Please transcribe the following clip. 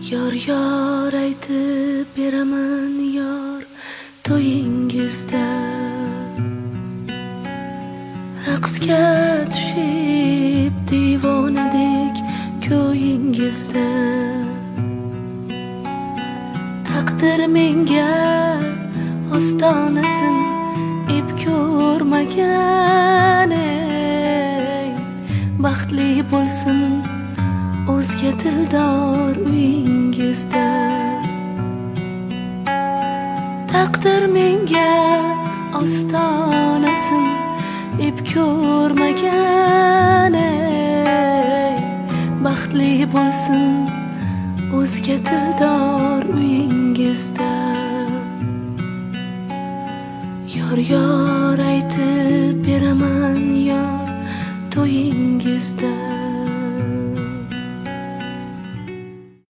Yor yor aytib beraman yor to'yingizda, raqsga tushib divonadek ko'yingizda. Taqdir menga ostonasin ib ko'rmagan, baxtli bo'lsin o'zga dildor uyingizda. Taqdir menga ostonasin ib ko'rmagan, baxtli bo'lsin o'zga dildor uyingizda. Yor yor aytib beraman yor to'yingizda,